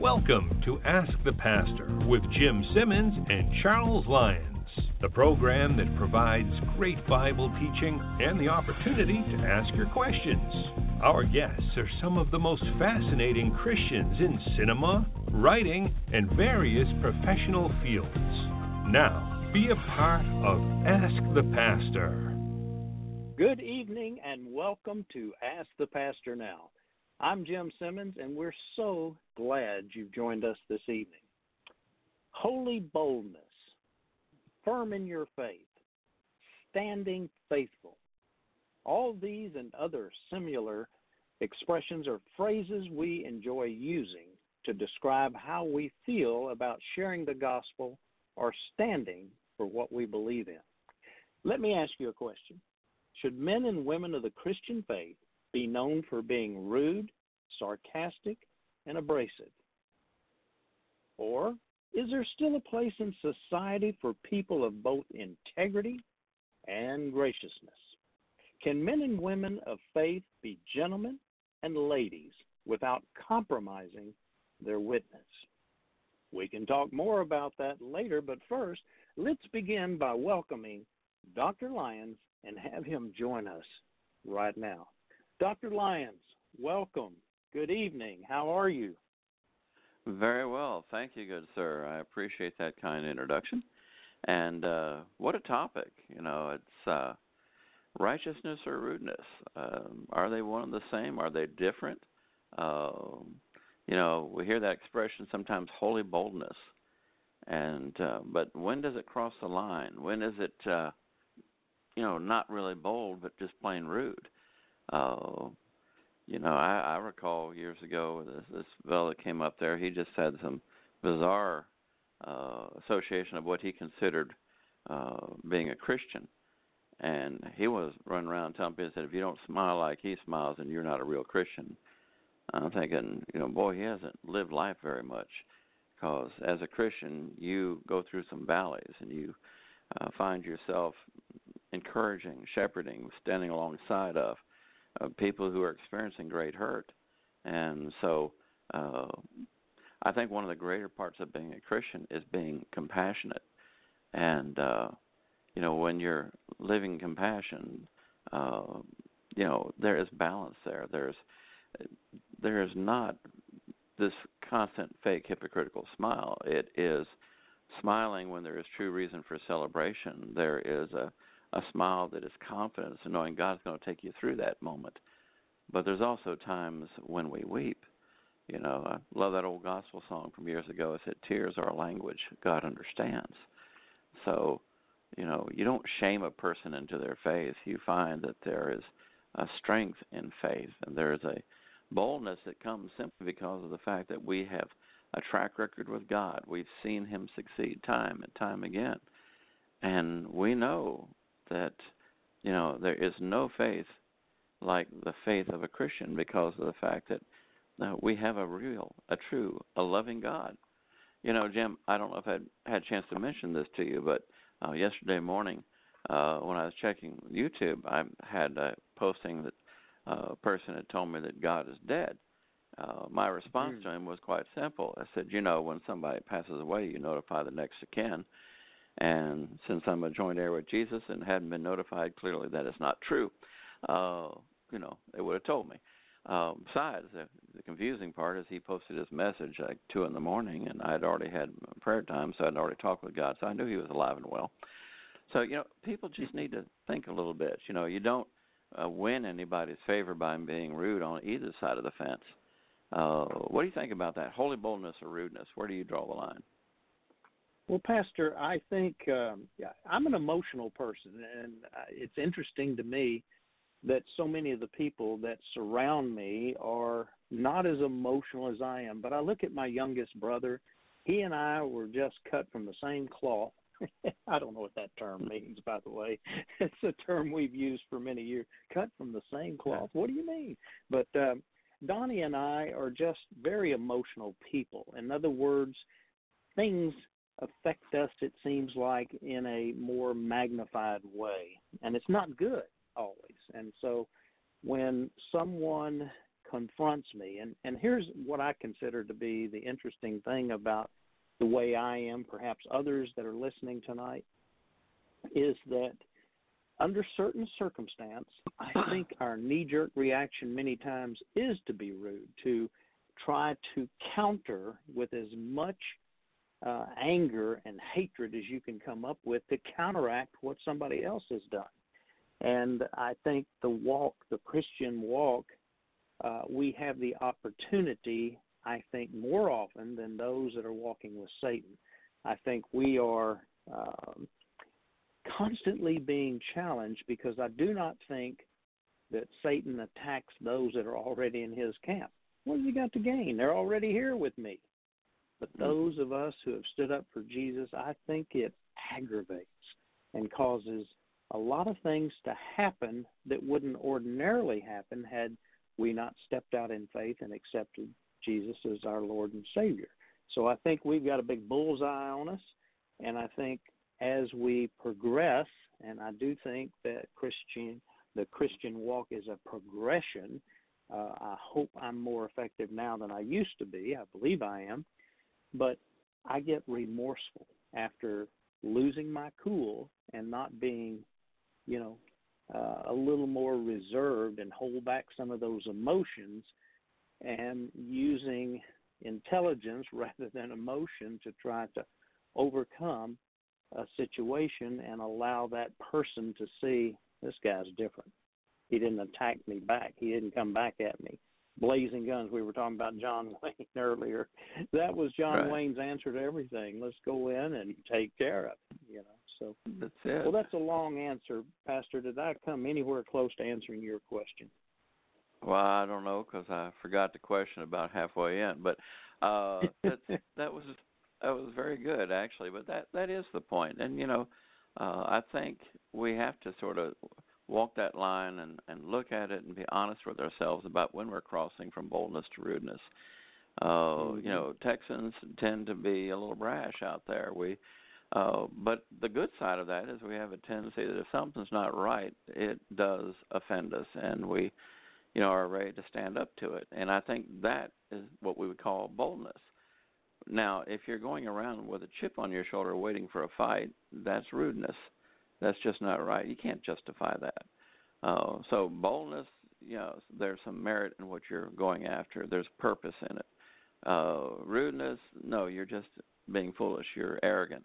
Welcome to Ask the Pastor with Jim Simmons and Charles Lyons, the program that provides great Bible teaching and the opportunity to ask your questions. Our guests are some of the most fascinating Christians in cinema, writing, and various professional fields. Now, be a part of Ask the Pastor. Good evening and welcome to Ask the Pastor Now. I'm Jim Simmons, and we're so glad you've joined us this evening. Holy boldness, firm in your faith, standing faithful. All these and other similar expressions are phrases we enjoy using to describe how we feel about sharing the gospel or standing for what we believe in. Let me ask you a question. Should men and women of the Christian faith be known for being rude, sarcastic, and abrasive? Or is there still a place in society for people of both integrity and graciousness? Can men and women of faith be gentlemen and ladies without compromising their witness? We can talk more about that later, but first, let's begin by welcoming Dr. Lyons and have him join us right now. Dr. Lyons, welcome. Good evening. How are you? Very well. Thank you, good sir. I appreciate that kind introduction. And what a topic. It's righteousness or rudeness. Are they one and the same? Are they different? We hear that expression sometimes, holy boldness. And but when does it cross the line? When is it, not really bold, but just plain rude? I recall years ago this fellow that came up there. He just had some bizarre association of what he considered being a Christian, and he was running around telling people that if you don't smile like he smiles, then you're not a real Christian. I'm thinking, boy, he hasn't lived life very much, because as a Christian, you go through some valleys, and you find yourself encouraging, shepherding, standing alongside of people who are experiencing great hurt. And so I think one of the greater parts of being a Christian is being compassionate. And, when you're living compassion, there is balance there. There is not this constant fake hypocritical smile. It is smiling when there is true reason for celebration. There is a smile that is confidence and knowing God's going to take you through that moment. But there's also times when we weep. I love that old gospel song from years ago. It said, tears are a language God understands. So, you don't shame a person into their faith. You find that there is a strength in faith, and there is a boldness that comes simply because of the fact that we have a track record with God. We've seen him succeed time and time again. And we know that, there is no faith like the faith of a Christian because of the fact that we have a true, loving God. Jim, I don't know if I had a chance to mention this to you, but yesterday morning when I was checking YouTube, I had a posting that a person had told me that God is dead. My response to him was quite simple. I said, when somebody passes away, you notify the next of kin. And since I'm a joint heir with Jesus and hadn't been notified, clearly that is not true. They would have told me. Besides, the confusing part is he posted his message like 2 a.m, and I had already had prayer time, so I'd already talked with God, so I knew he was alive and well. So, people just need to think a little bit. You don't win anybody's favor by being rude on either side of the fence. What do you think about that? Holy boldness or rudeness? Where do you draw the line? Well, Pastor, I think I'm an emotional person, and it's interesting to me that so many of the people that surround me are not as emotional as I am. But I look at my youngest brother. He and I were just cut from the same cloth. I don't know what that term means, by the way. It's a term we've used for many years. Cut from the same cloth? What do you mean? But Donnie and I are just very emotional people. In other words, things affect us, it seems like, in a more magnified way. And it's not good always. And so when someone confronts me. And here's what I consider to be the interesting thing about the way I am, perhaps others that are listening tonight, is that under certain circumstance, I think our knee-jerk reaction many times is to be rude, to try to counter with as much anger and hatred as you can come up with to counteract what somebody else has done. And I think the Christian walk, we have the opportunity, I think, more often than those that are walking with Satan. I think we are constantly being challenged because I do not think that Satan attacks those that are already in his camp. What has he got to gain? They're already here with me. But those of us who have stood up for Jesus, I think it aggravates and causes a lot of things to happen that wouldn't ordinarily happen had we not stepped out in faith and accepted Jesus as our Lord and Savior. So I think we've got a big bullseye on us, and I think as we progress, and I do think that the Christian walk is a progression. I hope I'm more effective now than I used to be. I believe I am. But I get remorseful after losing my cool and not being, a little more reserved and hold back some of those emotions and using intelligence rather than emotion to try to overcome a situation and allow that person to see this guy's different. He didn't attack me back. He didn't come back at me. Blazing guns. We were talking about John Wayne earlier. That was John Wayne's answer to everything. Let's go in and take care of it, So that's it. Well, that's a long answer, Pastor. Did I come anywhere close to answering your question? Well, I don't know because I forgot the question about halfway in, but that was very good actually. But that is the point, and I think we have to sort of walk that line and look at it and be honest with ourselves about when we're crossing from boldness to rudeness. Texans tend to be a little brash out there. But the good side of that is we have a tendency that if something's not right, it does offend us, and we, are ready to stand up to it. And I think that is what we would call boldness. Now, if you're going around with a chip on your shoulder waiting for a fight, that's rudeness. That's just not right. You can't justify that. So boldness, there's some merit in what you're going after. There's purpose in it. Rudeness, no, you're just being foolish. You're arrogant.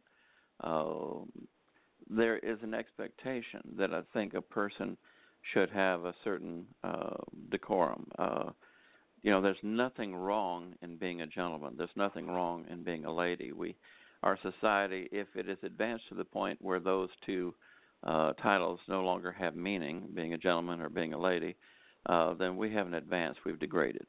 There is an expectation that I think a person should have a certain decorum. There's nothing wrong in being a gentleman. There's nothing wrong in being a lady. Our society, if it is advanced to the point where those two titles no longer have meaning, being a gentleman or being a lady, then we haven't advanced. We've degraded.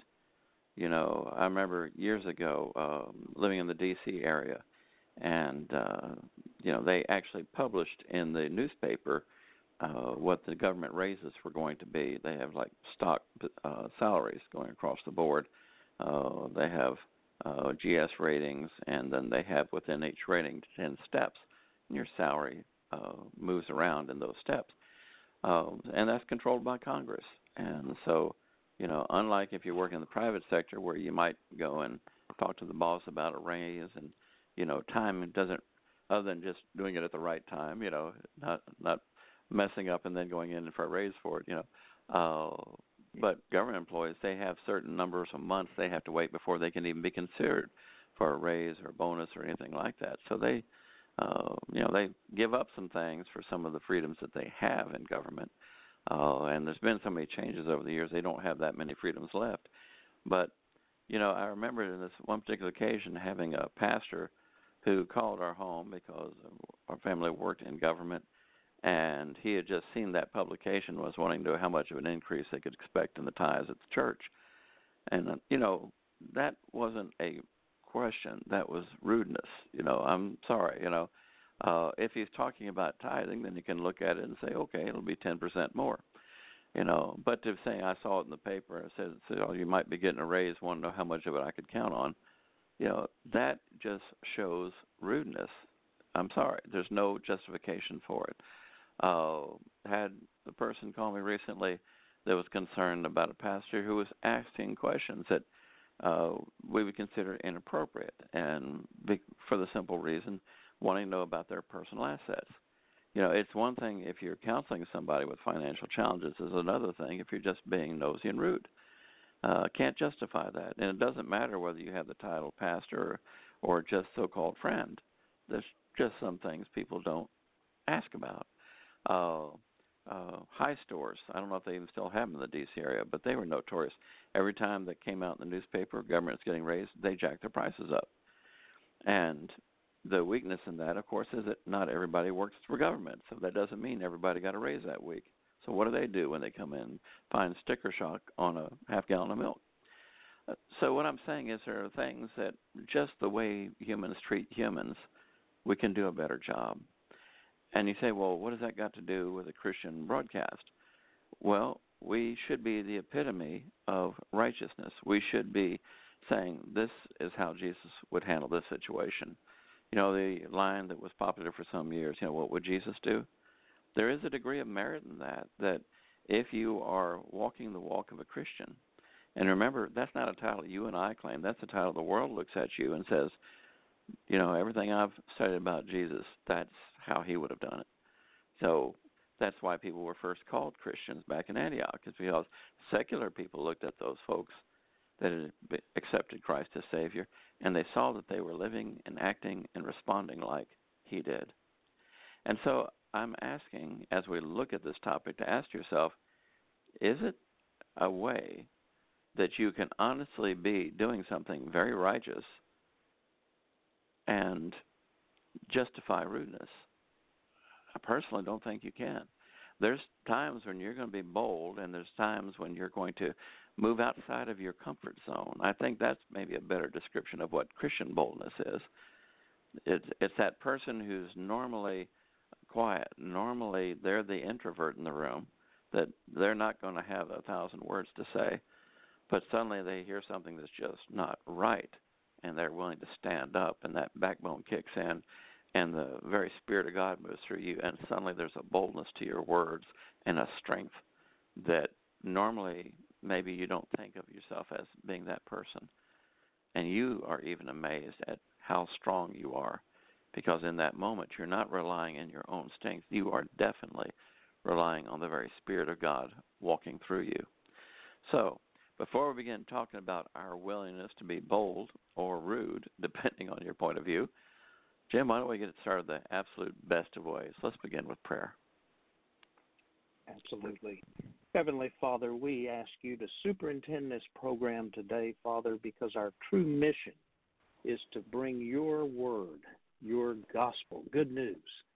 I remember years ago living in the D.C. area, and they actually published in the newspaper what the government raises were going to be. They have like stock salaries going across the board. They have GS ratings, and then they have within each rating 10 steps, and your salary moves around in those steps. And that's controlled by Congress. And so, unlike if you work in the private sector where you might go and talk to the boss about a raise and, time doesn't, other than just doing it at the right time, not messing up and then going in for a raise for it, But government employees, they have certain numbers of months they have to wait before they can even be considered for a raise or a bonus or anything like that. So they give up some things for some of the freedoms that they have in government. And there's been so many changes over the years, they don't have that many freedoms left. But, I remember in this one particular occasion having a pastor who called our home because our family worked in government, and he had just seen that publication, was wanting to know how much of an increase they could expect in the tithes at the church. And, that wasn't a question. That was rudeness. I'm sorry, if he's talking about tithing, then you can look at it and say, okay, it'll be 10% more. But to say I saw it in the paper, it says, you might be getting a raise, want to know how much of it I could count on. That just shows rudeness. I'm sorry. There's no justification for it. Had the person call me recently that was concerned about a pastor who was asking questions that we would consider inappropriate, and for the simple reason wanting to know about their personal assets. You know, it's one thing if you're counseling somebody with financial challenges. It's another thing if you're just being nosy and rude. Can't justify that. And it doesn't matter whether you have the title pastor or just so-called friend. There's just some things people don't ask about. High stores, I don't know if they even still have them in the D.C. area, but they were notorious. Every time that came out in the newspaper, government's getting raised, they jacked their prices up. And the weakness in that, of course, is that not everybody works for government, so that doesn't mean everybody got a raise that week. So what do when they come in? Find sticker shock on a half gallon of milk. So what I'm saying is there are things that just the way humans treat humans, we can do a better job. And you say, well, what has that got to do with a Christian broadcast? Well, we should be the epitome of righteousness. We should be saying this is how Jesus would handle this situation. You know, the line that was popular for some years, you know, what would Jesus do? There is a degree of merit in that if you are walking the walk of a Christian, and remember, that's not a title you and I claim. That's a title the world looks at you and says, you know, everything I've studied about Jesus, that's how he would have done it. So that's why people were first called Christians back in Antioch, is because secular people looked at those folks that had accepted Christ as Savior, and they saw that they were living and acting and responding like he did. And so I'm asking, as we look at this topic, to ask yourself, is it a way that you can honestly be doing something very righteous and justify rudeness? I personally don't think you can. There's times when you're going to be bold, and there's times when you're going to move outside of your comfort zone. I think that's maybe a better description of what Christian boldness is. It's that person who's normally quiet. Normally, they're the introvert in the room, that they're not going to have 1,000 words to say, but suddenly they hear something that's just not right, and they're willing to stand up, and that backbone kicks in, and the very Spirit of God moves through you, and suddenly there's a boldness to your words and a strength that normally maybe you don't think of yourself as being that person. And you are even amazed at how strong you are, because in that moment you're not relying on your own strength. You are definitely relying on the very Spirit of God walking through you. So before we begin talking about our willingness to be bold or rude, depending on your point of view, Jim, why don't we get it started the absolute best of ways? Let's begin with prayer. Absolutely. Heavenly Father, we ask you to superintend this program today, Father, because our true mission is to bring your word, your gospel, good news,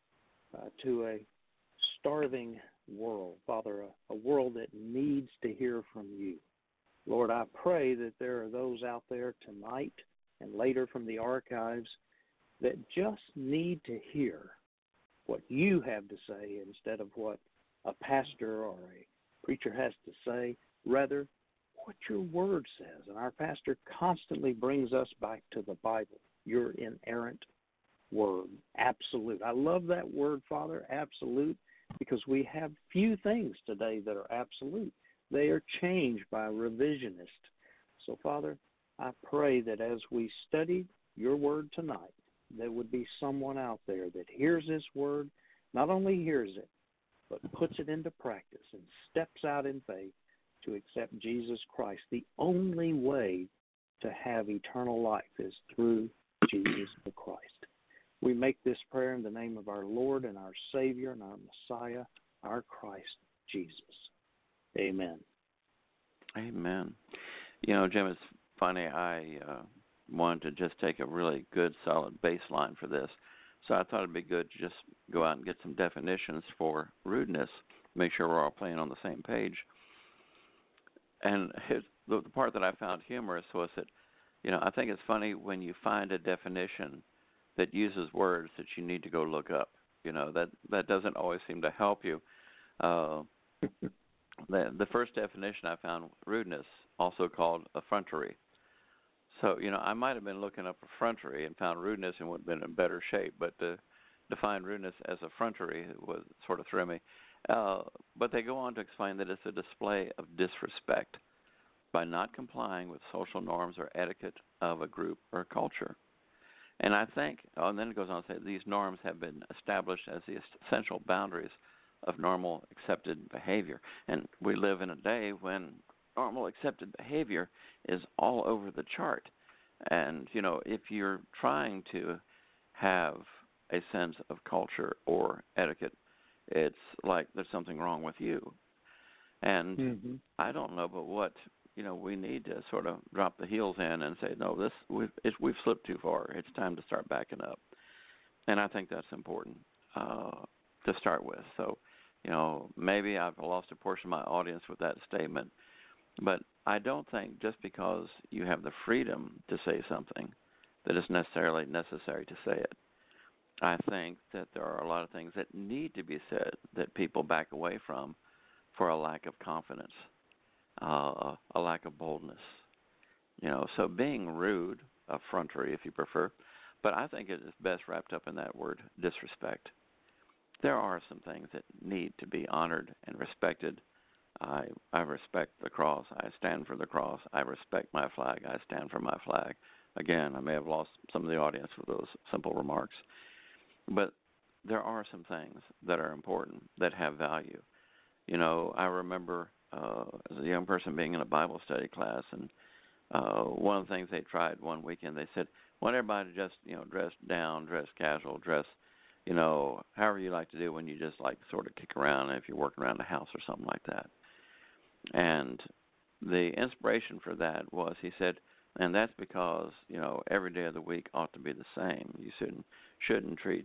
to a starving world, Father, a world that needs to hear from you. Lord, I pray that there are those out there tonight and later from the archives that just need to hear what you have to say instead of what a pastor or a preacher has to say, rather what your word says. And our pastor constantly brings us back to the Bible, your inerrant word, absolute. I love that word, Father, absolute, because we have few things today that are absolute. They are changed by revisionists. So, Father, I pray that as we study your word tonight, there would be someone out there that hears this word, not only hears it, but puts it into practice and steps out in faith to accept Jesus Christ. The only way to have eternal life is through Jesus the Christ. We make this prayer in the name of our Lord and our Savior and our Messiah, our Christ Jesus. Amen. Amen. You know, Jim, it's funny, I wanted to just take a really good, solid baseline for this. So I thought it'd be good to just go out and get some definitions for rudeness, make sure we're all playing on the same page. And the part that I found humorous was that, you know, I think it's funny when you find a definition that uses words that you need to go look up. You know, that doesn't always seem to help you. The first definition I found, rudeness, also called effrontery. So, you know, I might have been looking up effrontery and found rudeness and would have been in better shape, but to define rudeness as effrontery was sort of threw me. But they go on to explain that it's a display of disrespect by not complying with social norms or etiquette of a group or culture. And I think, and then it goes on to say, these norms have been established as the essential boundaries of normal accepted behavior. And we live in a day when normal accepted behavior is all over the chart. And, if you're trying to have a sense of culture or etiquette, it's like there's something wrong with you. And I don't know, but what we need to sort of drop the heels in and say, no, we've slipped too far. It's time to start backing up. And I think that's important to start with. So, maybe I've lost a portion of my audience with that statement, but I don't think just because you have the freedom to say something that it's necessarily necessary to say it. I think that there are a lot of things that need to be said that people back away from for a lack of confidence, a lack of boldness. So being rude, effrontery if you prefer, but I think it is best wrapped up in that word, disrespect. There are some things that need to be honored and respected. I respect the cross. I stand for the cross. I respect my flag. I stand for my flag. Again, I may have lost some of the audience with those simple remarks. But there are some things that are important, that have value. I remember as a young person being in a Bible study class, and one of the things they tried one weekend, they said, want everybody to just, dress down, dress casual, dress, however you like to do when you just like to sort of kick around if you're working around the house or something like that. And the inspiration for that was, he said, and that's because, every day of the week ought to be the same. You shouldn't treat,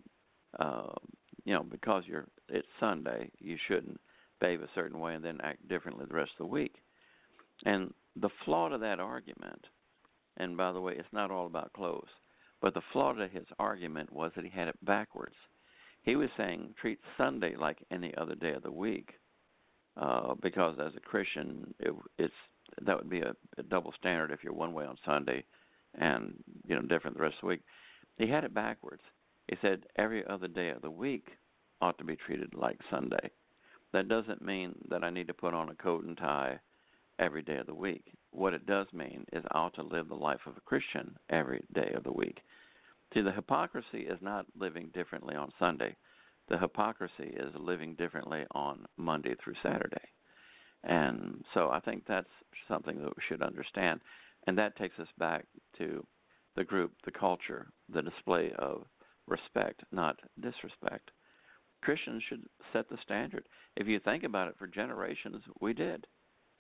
because it's Sunday, you shouldn't behave a certain way and then act differently the rest of the week. And the flaw to that argument, and by the way, it's not all about clothes, but the flaw to his argument was that he had it backwards. He was saying treat Sunday like any other day of the week, because as a Christian, that would be a double standard if you're one way on Sunday and different the rest of the week. He had it backwards. He said every other day of the week ought to be treated like Sunday. That doesn't mean that I need to put on a coat and tie every day of the week. What it does mean is I ought to live the life of a Christian every day of the week. See, the hypocrisy is not living differently on Sunday. The hypocrisy is living differently on Monday through Saturday. And so I think that's something that we should understand. And that takes us back to the group, the culture, the display of respect, not disrespect. Christians should set the standard. If you think about it, for generations, we did.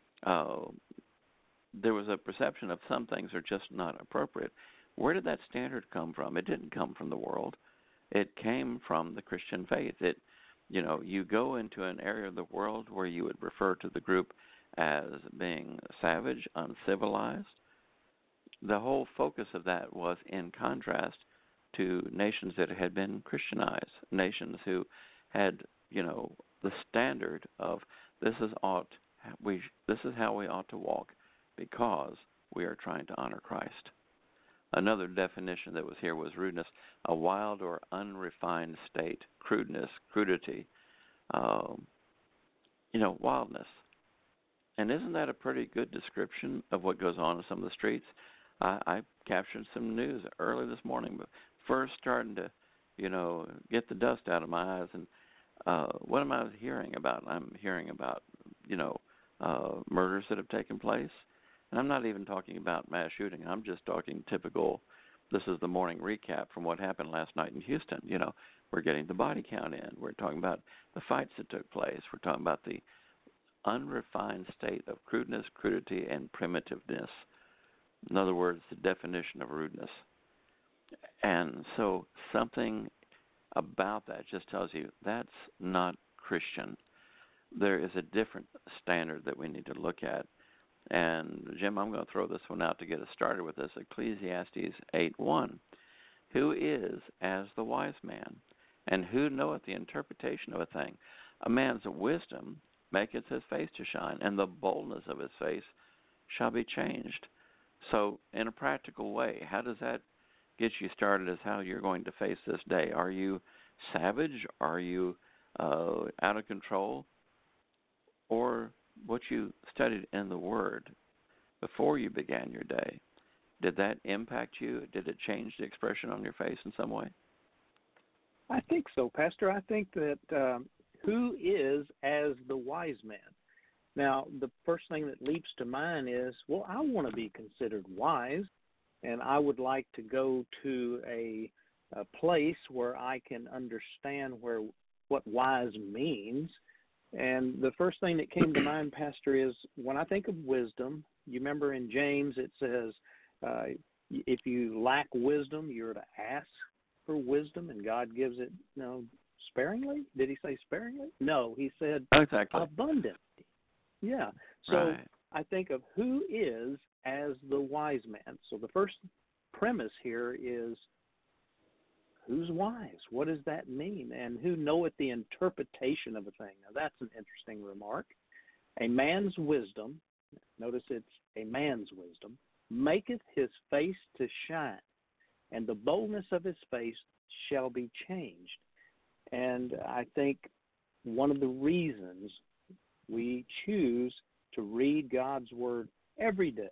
There was a perception of some things are just not appropriate. Where did that standard come from? It didn't come from the world. It came from the Christian faith. You go into an area of the world where you would refer to the group as being savage, uncivilized. The whole focus of that was in contrast to nations that had been Christianized, nations who had, the standard of this is how we ought to walk because we are trying to honor Christ. Another definition that was here was rudeness, a wild or unrefined state, crudeness, crudity, wildness. And isn't that a pretty good description of what goes on in some of the streets? I captured some news early this morning, but first starting to, get the dust out of my eyes. And what am I hearing about? I'm hearing about, murders that have taken place. And I'm not even talking about mass shooting. I'm just talking typical, this is the morning recap from what happened last night in Houston. We're getting the body count in. We're talking about the fights that took place. We're talking about the unrefined state of crudeness, crudity, and primitiveness. In other words, the definition of rudeness. And so something about that just tells you that's not Christian. There is a different standard that we need to look at. And, Jim, I'm going to throw this one out to get us started with this. Ecclesiastes 8:1. Who is as the wise man, and who knoweth the interpretation of a thing? A man's wisdom maketh his face to shine, and the boldness of his face shall be changed. So, in a practical way, how does that get you started as how you're going to face this day? Are you savage? Are you out of control, or what you studied in the Word before you began your day, did that impact you? Did it change the expression on your face in some way? I think so, Pastor. I think that who is as the wise man? Now, the first thing that leaps to mind is, well, I want to be considered wise, and I would like to go to a place where I can understand what wise means. And the first thing that came to mind, Pastor, is when I think of wisdom, you remember in James it says, if you lack wisdom, you're to ask for wisdom, and God gives it, sparingly. Did he say sparingly? No, he said exactly. Abundantly. Yeah. So right. I think of who is as the wise man. So the first premise here is, who's wise? What does that mean? And who knoweth the interpretation of a thing? Now, that's an interesting remark. A man's wisdom, notice it's a man's wisdom, maketh his face to shine, and the boldness of his face shall be changed. And I think one of the reasons we choose to read God's Word every day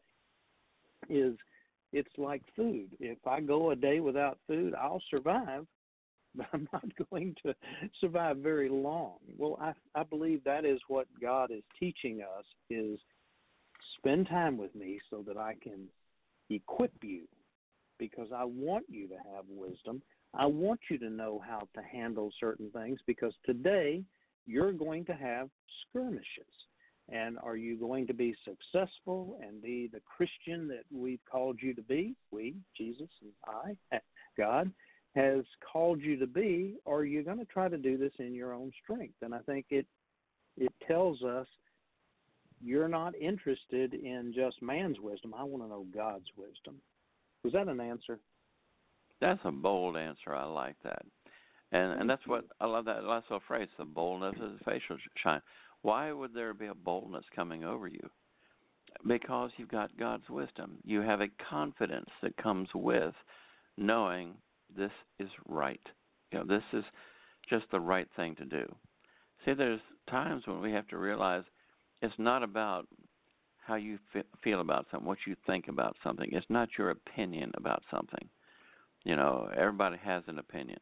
is it's like food. If I go a day without food, I'll survive, but I'm not going to survive very long. Well, I believe that is what God is teaching us, is spend time with me so that I can equip you, because I want you to have wisdom. I want you to know how to handle certain things, because today you're going to have skirmishes. And are you going to be successful and be the Christian that we've called you to be? We, Jesus and I, God, has called you to be, or are you going to try to do this in your own strength? And I think it tells us you're not interested in just man's wisdom. I want to know God's wisdom. Was that an answer? That's a bold answer. I like that. And that's what I love, that last little phrase, the boldness of the facial shine. Why would there be a boldness coming over you? Because you've got God's wisdom. You have a confidence that comes with knowing this is right. This is just the right thing to do. See, there's times when we have to realize it's not about how you feel about something, what you think about something. It's not your opinion about something. Everybody has an opinion.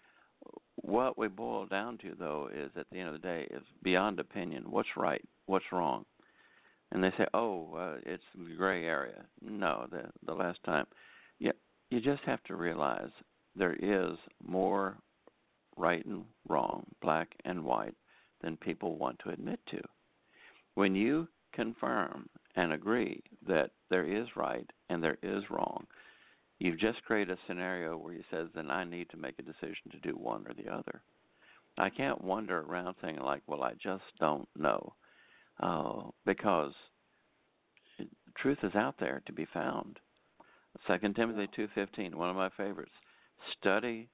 What we boil down to, though, is at the end of the day is beyond opinion. What's right? What's wrong? And they say, it's the gray area. No, the last time. You just have to realize there is more right and wrong, black and white, than people want to admit to. When you confirm and agree that there is right and there is wrong, you've just created a scenario where you says, then I need to make a decision to do one or the other. I can't wander around saying like, well, I just don't know, because truth is out there to be found. 2 Timothy 2:15, one of my favorites. Study,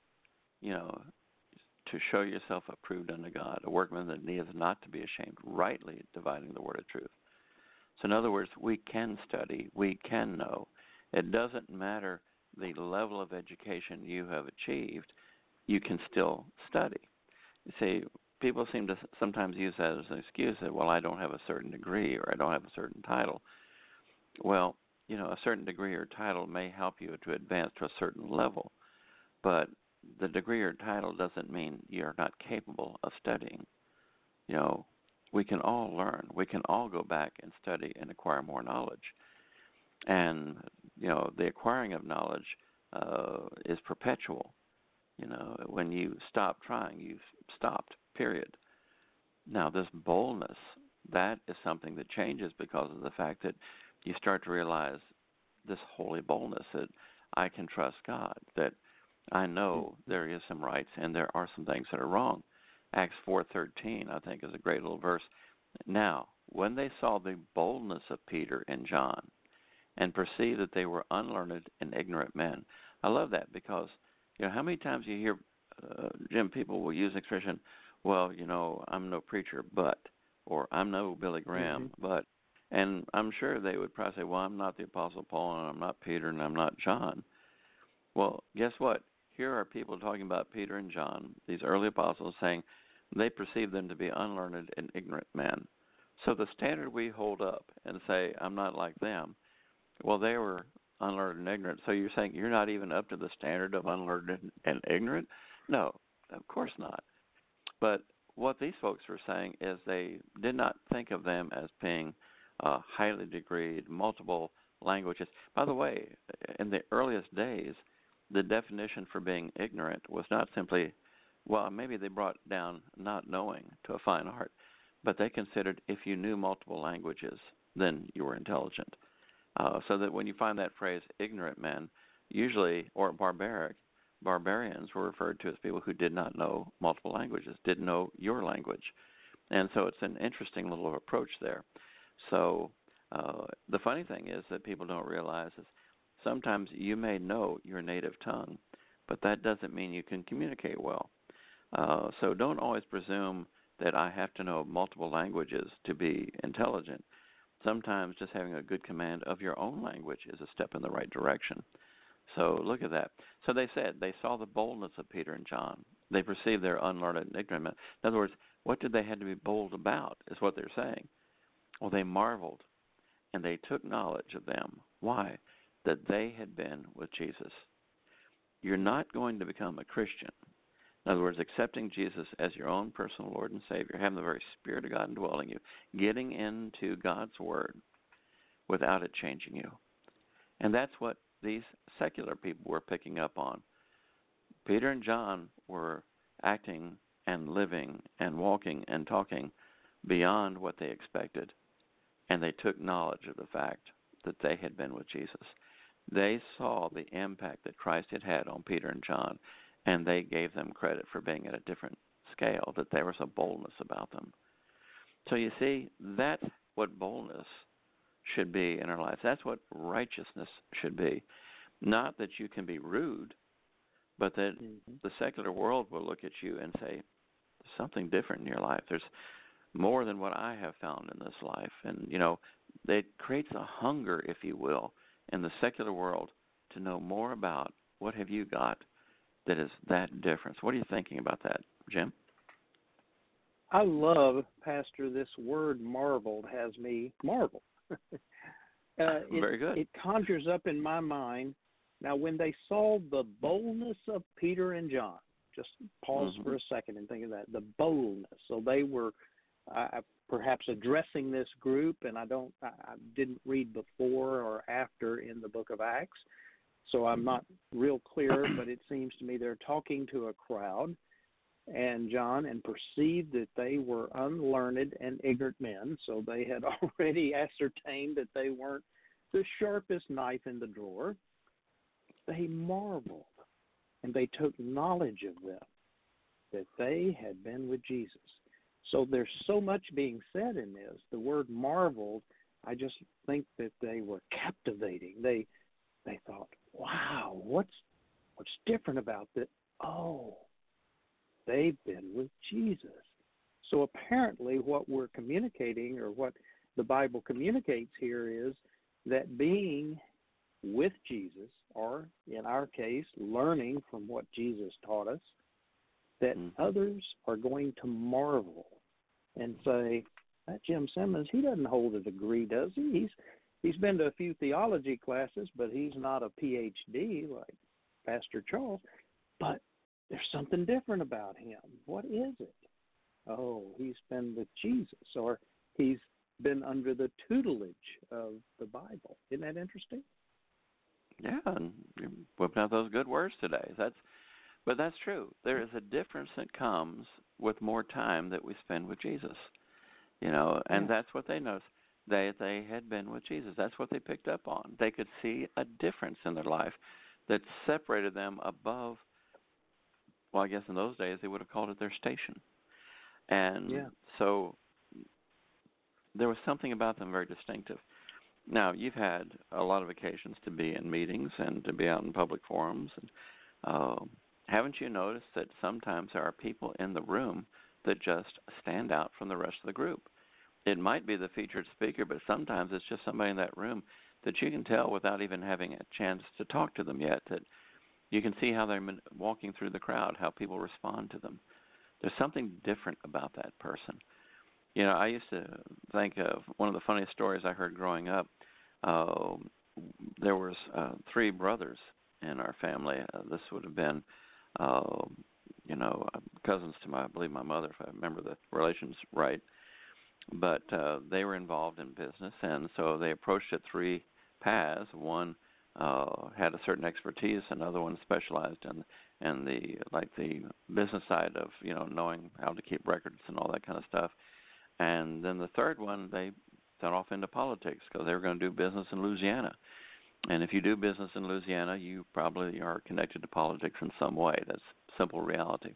to show yourself approved unto God, a workman that needeth not to be ashamed, rightly dividing the word of truth. So in other words, we can study, we can know. It doesn't matter the level of education you have achieved, you can still study. You see, people seem to sometimes use that as an excuse that, well, I don't have a certain degree or I don't have a certain title. Well, a certain degree or title may help you to advance to a certain level, but the degree or title doesn't mean you're not capable of studying. We can all learn. We can all go back and study and acquire more knowledge. And, the acquiring of knowledge is perpetual. When you stop trying, you've stopped, period. Now, this boldness, that is something that changes because of the fact that you start to realize this holy boldness that I can trust God, that I know there is some rights and there are some things that are wrong. Acts 4:13, I think, is a great little verse. Now, when they saw the boldness of Peter and John and perceived that they were unlearned and ignorant men. I love that because, how many times you hear, Jim, people will use the expression, well, I'm no preacher, but, or I'm no Billy Graham, but, and I'm sure they would probably say, well, I'm not the Apostle Paul, and I'm not Peter, and I'm not John. Well, guess what? Here are people talking about Peter and John, these early apostles, saying they perceive them to be unlearned and ignorant men. So the standard we hold up and say, I'm not like them, well, they were unlearned and ignorant. So you're saying you're not even up to the standard of unlearned and ignorant? No, of course not. But what these folks were saying is they did not think of them as being highly degreed, multiple languages. By the way, in the earliest days, the definition for being ignorant was not simply, well, maybe they brought down not knowing to a fine art, but they considered if you knew multiple languages, then you were intelligent. So that when you find that phrase, ignorant men, usually, or barbarians were referred to as people who did not know multiple languages, didn't know your language. And so it's an interesting little approach there. So the funny thing is that people don't realize is sometimes you may know your native tongue, but that doesn't mean you can communicate well. So don't always presume that I have to know multiple languages to be intelligent. Sometimes just having a good command of your own language is a step in the right direction. So look at that. So they said they saw the boldness of Peter and John. They perceived their unlearned and ignorant men. In other words, what did they have to be bold about is what they're saying. Well, they marveled, and they took knowledge of them. Why? That they had been with Jesus. You're not going to become a Christian. In other words, accepting Jesus as your own personal Lord and Savior, having the very Spirit of God indwelling you, getting into God's Word without it changing you. And that's what these secular people were picking up on. Peter and John were acting and living and walking and talking beyond what they expected, and they took knowledge of the fact that they had been with Jesus. They saw the impact that Christ had had on Peter and John, and they gave them credit for being at a different scale, that there was a boldness about them. So you see, that's what boldness should be in our lives. That's what righteousness should be. Not that you can be rude, but that the secular world will look at you and say, there's something different in your life. There's more than what I have found in this life. And, it creates a hunger, if you will, in the secular world to know more about what have you got that is that difference. What are you thinking about that, Jim? I love, Pastor, this word marveled has me marvel. Very good. It conjures up in my mind. Now, when they saw the boldness of Peter and John, just pause for a second and think of that, the boldness. So they were perhaps addressing this group, and I didn't read before or after in the book of Acts, so I'm not real clear, but it seems to me they're talking to a crowd, and John, and perceived that they were unlearned and ignorant men, so they had already ascertained that they weren't the sharpest knife in the drawer. They marveled, and they took knowledge of them, that they had been with Jesus. So there's so much being said in this. The word marveled, I just think that they were captivating. They thought, wow, what's different about this? Oh, they've been with Jesus. So apparently what we're communicating, or what the Bible communicates here, is that being with Jesus, or in our case, learning from what Jesus taught us, that others are going to marvel and say, that Jim Simmons, he doesn't hold a degree, does he? He's been to a few theology classes, but he's not a PhD like Pastor Charles. But there's something different about him. What is it? Oh, he's been with Jesus, or he's been under the tutelage of the Bible. Isn't that interesting? Yeah, and you're whipping out those good words today. But that's true. There is a difference that comes with more time that we spend with Jesus, and that's what they noticed. They had been with Jesus. That's what they picked up on. They could see a difference in their life that separated them above, well, I guess in those days they would have called it their station. And so there was something about them very distinctive. Now, you've had a lot of occasions to be in meetings and to be out in public forums. And haven't you noticed that sometimes there are people in the room that just stand out from the rest of the group? It might be the featured speaker, but sometimes it's just somebody in that room that you can tell without even having a chance to talk to them yet, that you can see how they're walking through the crowd, how people respond to them. There's something different about that person. You know, I used to think of one of the funniest stories I heard growing up. There was 3 brothers in our family. This would have been, cousins to I believe my mother, if I remember the relations right. But they were involved in business, and so they approached it 3 paths. One had a certain expertise, another one specialized in the business side of knowing how to keep records and all that kind of stuff. And then the third one, they set off into politics because they were going to do business in Louisiana. And if you do business in Louisiana, you probably are connected to politics in some way. That's simple reality.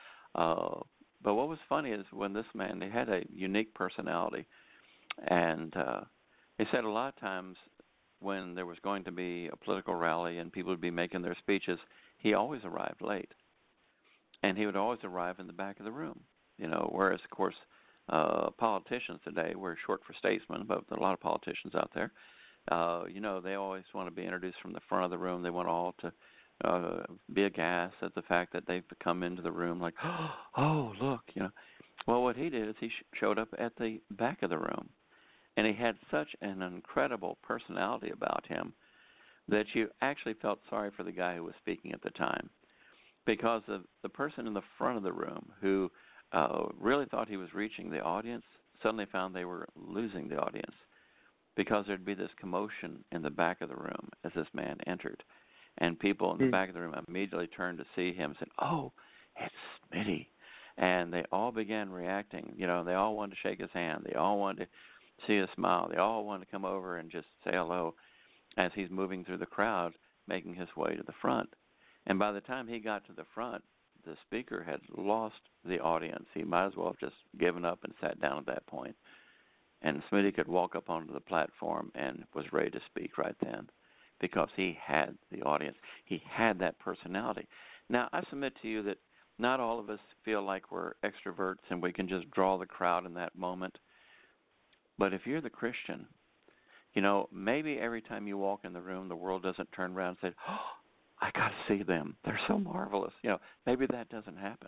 But what was funny is when this man, he had a unique personality. And he said a lot of times when there was going to be a political rally and people would be making their speeches, he always arrived late. And he would always arrive in the back of the room, whereas, of course, politicians today, we're short for statesmen, but there are a lot of politicians out there. They always want to be introduced from the front of the room. They want all to be aghast at the fact that they've come into the room like, oh, look, Well, what he did is he showed up at the back of the room, and he had such an incredible personality about him that you actually felt sorry for the guy who was speaking at the time, because the person in the front of the room who really thought he was reaching the audience suddenly found they were losing the audience, because there'd be this commotion in the back of the room as this man entered, and people in the back of the room immediately turned to see him and said, oh, it's Smitty. And they all began reacting. They all wanted to shake his hand. They all wanted to see a smile. They all wanted to come over and just say hello as he's moving through the crowd, making his way to the front. And by the time he got to the front, the speaker had lost the audience. He might as well have just given up and sat down at that point. And Smitty could walk up onto the platform and was ready to speak right then, because he had the audience. He had that personality. Now, I submit to you that not all of us feel like we're extroverts and we can just draw the crowd in that moment. But if you're the Christian, maybe every time you walk in the room, the world doesn't turn around and say, oh, I got to see them. They're so marvelous. Maybe that doesn't happen.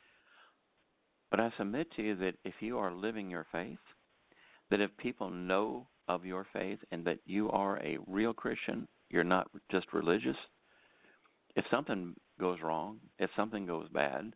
But I submit to you that if you are living your faith, that if people know of your faith and that you are a real Christian, you're not just religious, if something goes wrong, if something goes bad,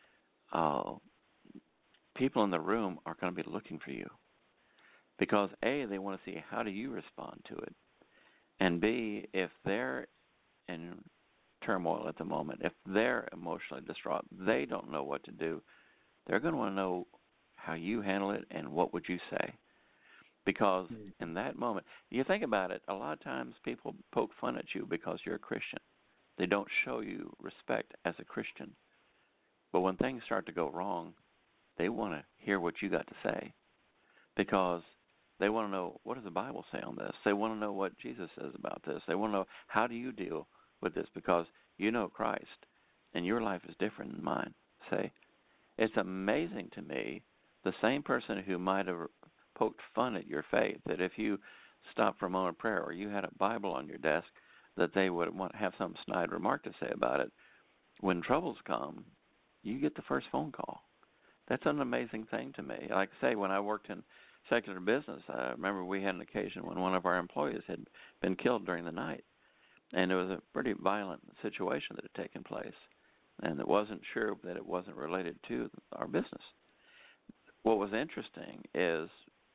people in the room are going to be looking for you. Because A, they want to see how do you respond to it. And B, if they're in turmoil at the moment, if they're emotionally distraught, they don't know what to do, they're going to want to know how you handle it and what would you say. Because in that moment, you think about it, a lot of times people poke fun at you because you're a Christian. They don't show you respect as a Christian. But when things start to go wrong, they want to hear what you got to say, because they want to know, what does the Bible say on this? They want to know what Jesus says about this. They want to know, how do you deal with this? Because you know Christ, and your life is different than mine. Say, it's amazing to me, the same person who might have poked fun at your faith, that if you stopped for a moment of prayer or you had a Bible on your desk, that they would want to have some snide remark to say about it. When troubles come, you get the first phone call. That's an amazing thing to me. Like I say, when I worked in secular business, I remember we had an occasion when one of our employees had been killed during the night. And it was a pretty violent situation that had taken place. And it wasn't sure that it wasn't related to our business. What was interesting is,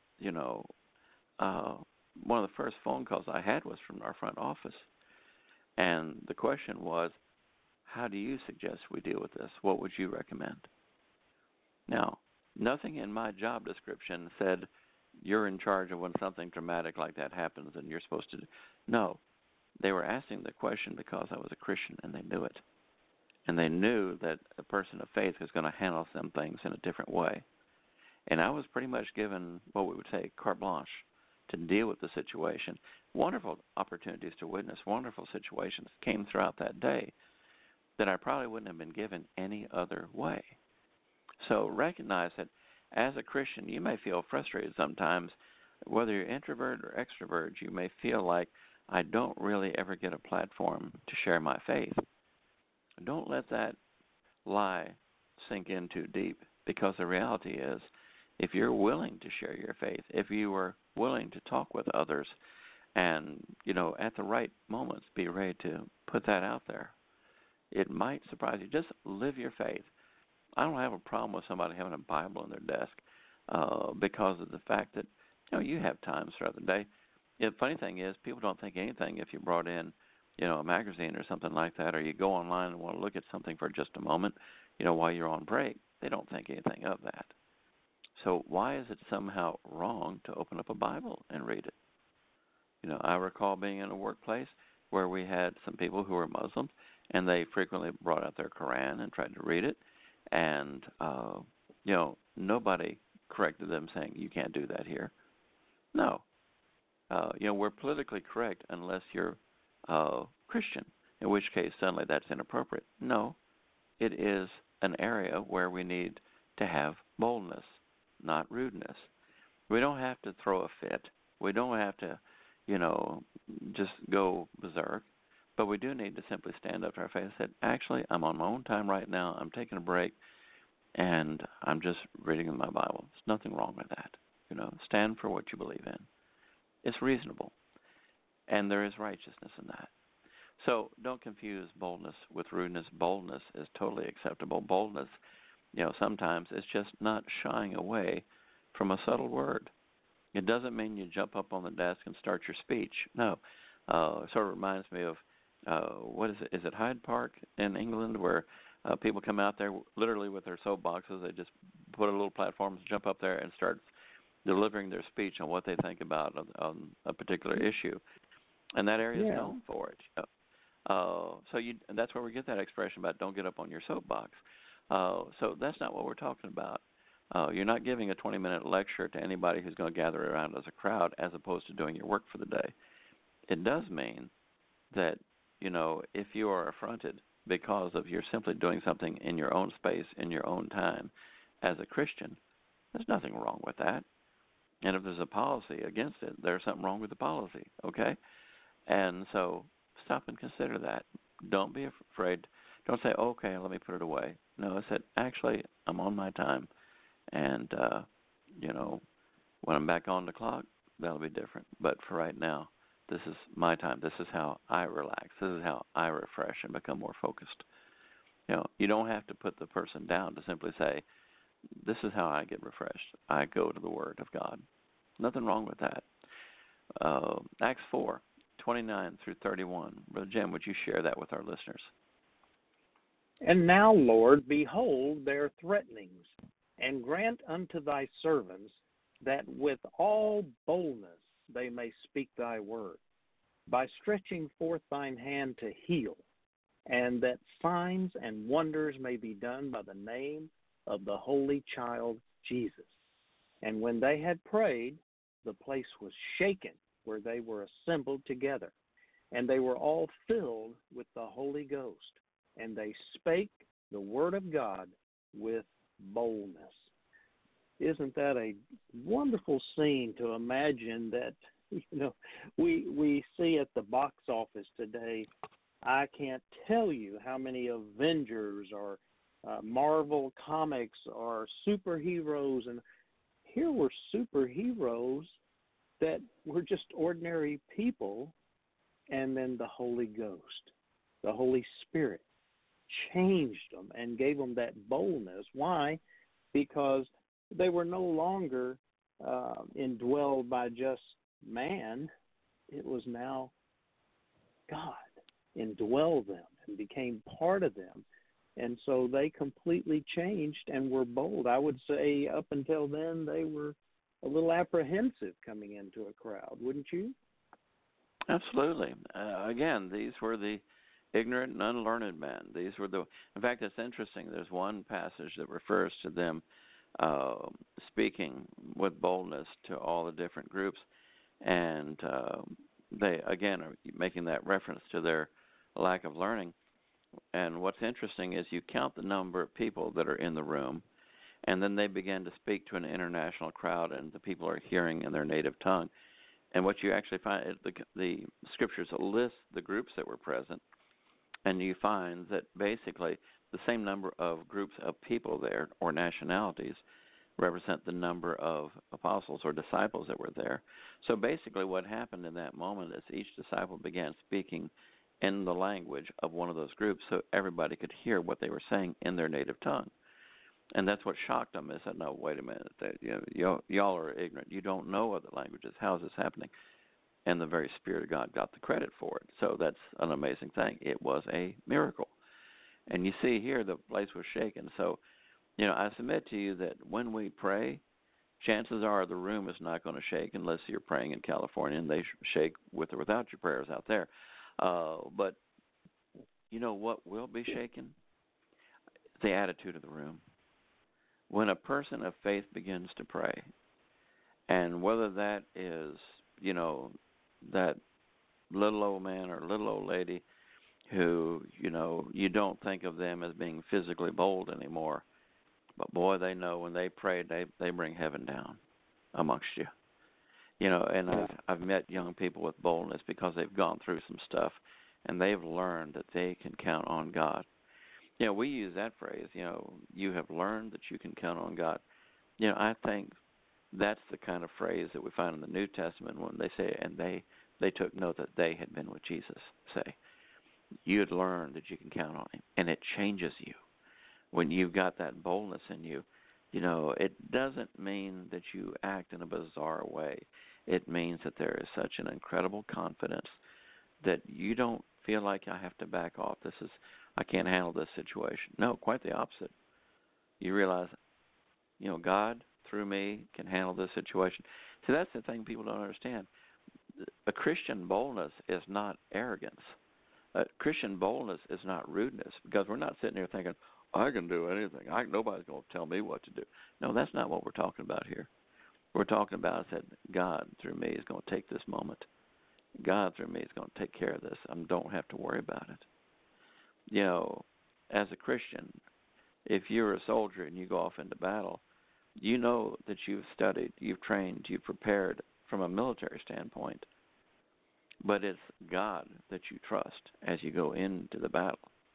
one of the first phone calls I had was from our front office. And the question was, how do you suggest we deal with this? What would you recommend? Now, nothing in my job description said you're in charge of when something dramatic like that happens and you're supposed to do. No, they were asking the question because I was a Christian and they knew it. And they knew that a person of faith was going to handle some things in a different way. And I was pretty much given what we would say carte blanche to deal with the situation. Wonderful opportunities to witness, wonderful situations came throughout that day that I probably wouldn't have been given any other way. So recognize that as a Christian, you may feel frustrated sometimes. Whether you're introvert or extrovert, you may feel like, I don't really ever get a platform to share my faith. Don't let that lie sink in too deep, because the reality is, if you're willing to share your faith, if you are willing to talk with others, and, at the right moments, be ready to put that out there, it might surprise you. Just live your faith. I don't have a problem with somebody having a Bible in their desk because of the fact that, you have times throughout the day. The funny thing is, people don't think anything if you brought in, a magazine or something like that, or you go online and want to look at something for just a moment, while you're on break. They don't think anything of that. So why is it somehow wrong to open up a Bible and read it? I recall being in a workplace where we had some people who were Muslims, and they frequently brought out their Quran and tried to read it, and nobody corrected them saying, you can't do that here. No. We're politically correct unless you're Christian, in which case suddenly that's inappropriate. No, it is an area where we need to have boldness, not rudeness. We don't have to throw a fit. We don't have to, just go berserk. But we do need to simply stand up to our faith and say, actually, I'm on my own time right now. I'm taking a break, and I'm just reading my Bible. There's nothing wrong with that. Stand for what you believe in. It's reasonable, and there is righteousness in that. So don't confuse boldness with rudeness. Boldness is totally acceptable. Boldness, sometimes it's just not shying away from a subtle word. It doesn't mean you jump up on the desk and start your speech. No. It sort of reminds me of, what is it? Is it Hyde Park in England, where people come out there literally with their soapboxes? They just put a little platform, jump up there, and start delivering their speech on what they think about on a particular issue. And that area is known for it. And that's where we get that expression about don't get up on your soapbox. So that's not what we're talking about. You're not giving a 20-minute lecture to anybody who's going to gather around as a crowd as opposed to doing your work for the day. It does mean that, if you are affronted because of you're simply doing something in your own space, in your own time, as a Christian, there's nothing wrong with that. And if there's a policy against it, there's something wrong with the policy, okay? And so stop and consider that. Don't be afraid. Don't say, okay, let me put it away. No, I said, actually, I'm on my time. And, when I'm back on the clock, that'll be different. But for right now, this is my time. This is how I relax. This is how I refresh and become more focused. You don't have to put the person down to simply say, this is how I get refreshed. I go to the Word of God. Nothing wrong with that. Acts 4:29 through 31. Brother Jim, would you share that with our listeners? And now, Lord, behold their threatenings, and grant unto thy servants that with all boldness they may speak thy word, by stretching forth thine hand to heal, and that signs and wonders may be done by the name of the Holy Child Jesus. And when they had prayed, the place was shaken where they were assembled together, and they were all filled with the Holy Ghost, and they spake the word of God with boldness. Isn't that a wonderful scene to imagine that, we see at the box office today? I can't tell you how many Avengers or Marvel Comics or superheroes, and here were superheroes that were just ordinary people, and then the Holy Ghost, the Holy Spirit, changed them and gave them that boldness. Why? Because they were no longer indwelled by just man. It was now God indwelled them and became part of them. And so they completely changed and were bold. I would say up until then they were a little apprehensive coming into a crowd, wouldn't you? Absolutely. Again, these were the ignorant and unlearned men. These were in fact, it's interesting. There's one passage that refers to them speaking with boldness to all the different groups, and they, again, are making that reference to their lack of learning. And what's interesting is you count the number of people that are in the room, and then they begin to speak to an international crowd, and the people are hearing in their native tongue. And what you actually find is the scriptures list the groups that were present, and you find that basically the same number of groups of people there or nationalities represent the number of apostles or disciples that were there. So basically what happened in that moment is each disciple began speaking in the language of one of those groups so everybody could hear what they were saying in their native tongue. And that's what shocked them. They said, no, wait a minute. Y'all are ignorant. You don't know other languages. How is this happening? And the very Spirit of God got the credit for it. So that's an amazing thing. It was a miracle. And you see here the place was shaken. So, I submit to you that when we pray, chances are the room is not going to shake unless you're praying in California and they shake with or without your prayers out there. But what will be shaken? The attitude of the room. When a person of faith begins to pray, and whether that is, that little old man or little old lady who, you don't think of them as being physically bold anymore, but boy, they know when they pray, they bring heaven down amongst you. And I've met young people with boldness because they've gone through some stuff, and they've learned that they can count on God. We use that phrase, you have learned that you can count on God. I think that's the kind of phrase that we find in the New Testament when they say, and they took note that they had been with Jesus, say, you had learned that you can count on him, and it changes you. When you've got that boldness in you, it doesn't mean that you act in a bizarre way. It means that there is such an incredible confidence that you don't feel like I have to back off. I can't handle this situation. No, quite the opposite. You realize, God, through me, can handle this situation. See, that's the thing people don't understand. A Christian boldness is not arrogance. Christian boldness is not rudeness, because we're not sitting here thinking, I can do anything. Nobody's going to tell me what to do. No, that's not what we're talking about here. We're talking about is that God, through me, is going to take this moment. God, through me, is going to take care of this. I don't have to worry about it. As a Christian, if you're a soldier and you go off into battle, you know that you've studied, you've trained, you've prepared from a military standpoint. But it's God that you trust as you go into the battle.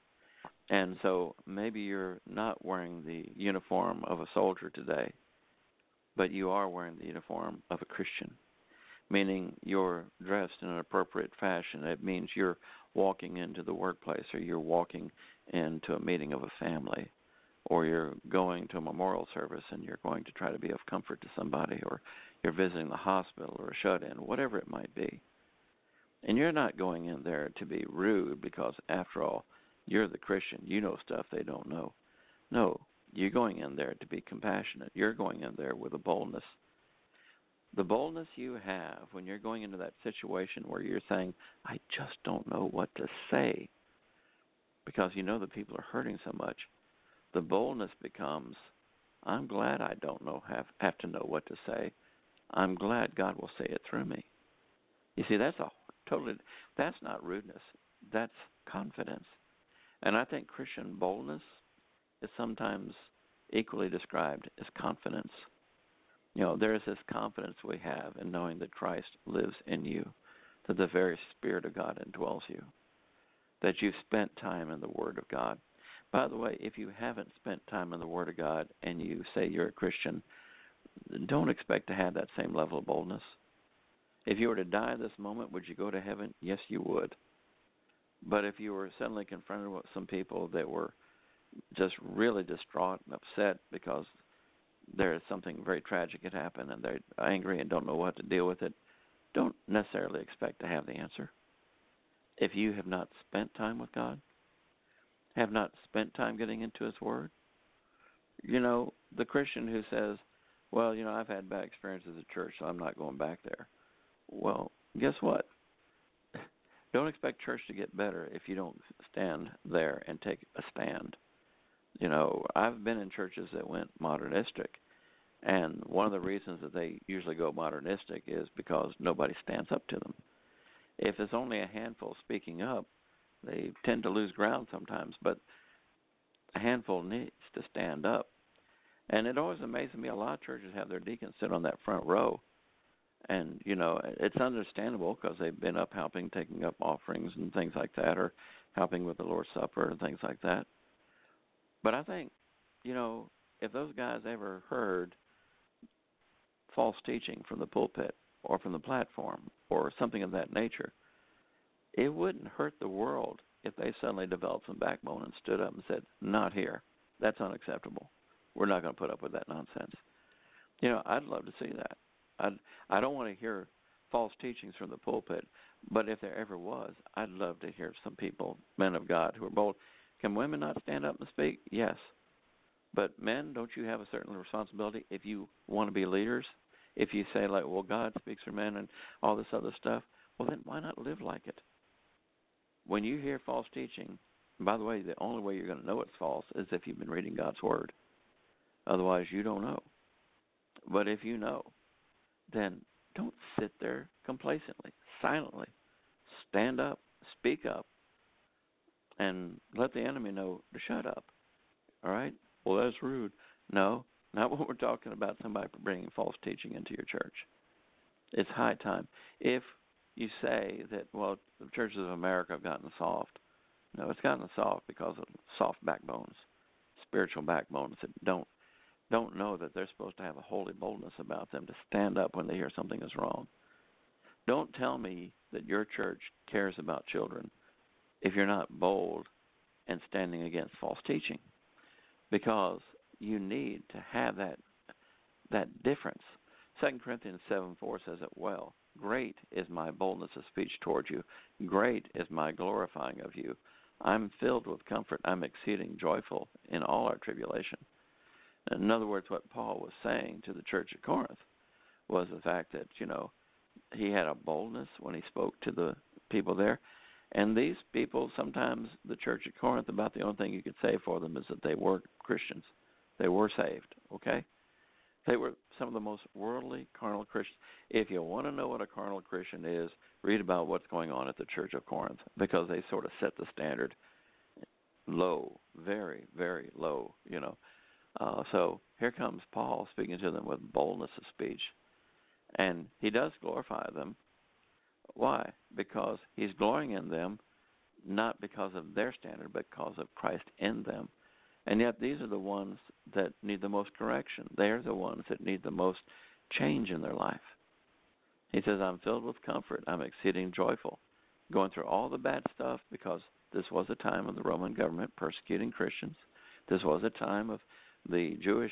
And so maybe you're not wearing the uniform of a soldier today, but you are wearing the uniform of a Christian, meaning you're dressed in an appropriate fashion. It means you're walking into the workplace, or you're walking into a meeting of a family, or you're going to a memorial service and you're going to try to be of comfort to somebody, or you're visiting the hospital or a shut-in, whatever it might be. And you're not going in there to be rude because, after all, you're the Christian. You know stuff they don't know. No, you're going in there to be compassionate. You're going in there with a boldness. The boldness you have when you're going into that situation where you're saying, I just don't know what to say, because you know the people are hurting so much. The boldness becomes, I'm glad I don't have to know what to say. I'm glad God will say it through me. You see, that's not rudeness. That's confidence. And I think Christian boldness is sometimes equally described as confidence. There is this confidence we have in knowing that Christ lives in you, that the very Spirit of God indwells you, that you've spent time in the Word of God. By the way, if you haven't spent time in the Word of God and you say you're a Christian, don't expect to have that same level of boldness. If you were to die this moment, would you go to heaven? Yes, you would. But if you were suddenly confronted with some people that were just really distraught and upset because there is something very tragic had happened and they're angry and don't know what to deal with it, don't necessarily expect to have the answer. If you have not spent time with God, have not spent time getting into His Word, the Christian who says, well, I've had bad experiences at church, so I'm not going back there. Well, guess what? Don't expect church to get better if you don't stand there and take a stand. I've been in churches that went modernistic, and one of the reasons that they usually go modernistic is because nobody stands up to them. If it's only a handful speaking up, they tend to lose ground sometimes, but a handful needs to stand up. And it always amazes me, a lot of churches have their deacons sit on that front row. And, it's understandable because they've been up helping, taking up offerings and things like that, or helping with the Lord's Supper and things like that. But I think, if those guys ever heard false teaching from the pulpit or from the platform or something of that nature, it wouldn't hurt the world if they suddenly developed some backbone and stood up and said, not here. That's unacceptable. We're not going to put up with that nonsense. I'd love to see that. I don't want to hear false teachings from the pulpit, but if there ever was, I'd love to hear some people, men of God, who are bold. Can women not stand up and speak? Yes. But men, don't you have a certain responsibility if you want to be leaders? If you say, like, well, God speaks for men and all this other stuff, well, then why not live like it? When you hear false teaching, and by the way, the only way you're going to know it's false is if you've been reading God's Word. Otherwise, you don't know. But if you know, then don't sit there complacently, silently. Stand up, speak up, and let the enemy know to shut up. All right? Well, that's rude. No, not when we're talking about somebody bringing false teaching into your church. It's high time. If you say that, well, the churches of America have gotten soft, no, it's gotten soft because of soft backbones, spiritual backbones that don't know that they're supposed to have a holy boldness about them to stand up when they hear something is wrong. Don't tell me that your church cares about children if you're not bold and standing against false teaching, because you need to have that difference. 2 Corinthians 7:4 says it well. Great is my boldness of speech toward you. Great is my glorifying of you. I'm filled with comfort. I'm exceeding joyful in all our tribulation. In other words, what Paul was saying to the church at Corinth was the fact that, he had a boldness when he spoke to the people there. And these people, sometimes the church at Corinth, about the only thing you could say for them is that they were Christians. They were saved, okay? They were some of the most worldly, carnal Christians. If you want to know what a carnal Christian is, read about what's going on at the church of Corinth, because they sort of set the standard low, very, very low, So here comes Paul speaking to them with boldness of speech. And he does glorify them. Why? Because he's glorying in them, not because of their standard, but because of Christ in them. And yet these are the ones that need the most correction. They're the ones that need the most change in their life. He says, I'm filled with comfort. I'm exceeding joyful. Going through all the bad stuff, because this was a time of the Roman government persecuting Christians. This was a time of the Jewish